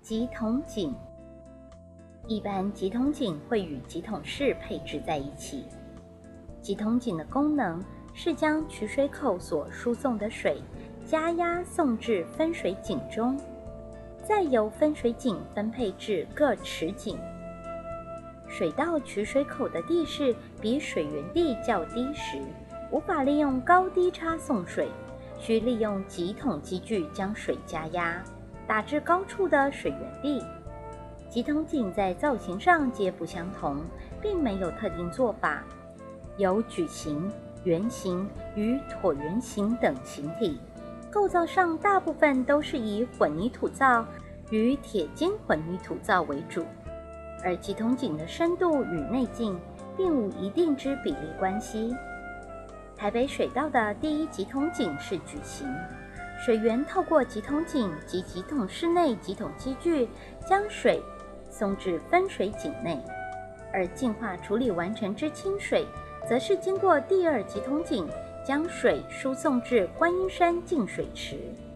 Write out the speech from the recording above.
集筒井。一般集筒井会与集筒室配置在一起。集筒井的功能是将取水口所输送的水加压送至分水井中，再由分水井分配至各池井。水道取水口的地势比水源地较低时，无法利用高低差送水，需利用集筒机具将水加压，打至高处的水源地。集筒井在造型上皆不相同，并没有特定做法，有矩形、圆形与椭圆形等形体，构造上大部分都是以混凝土造与铁筋混凝土造为主，而集筒井的深度与内径并无一定之比例关系。台北水道的第一集筒井是矩形，水源透过集筒井及集筒室内集筒机具将水送至分水井内，而净化处理完成之清水则是经过第二集筒井将水输送至观音山净水池。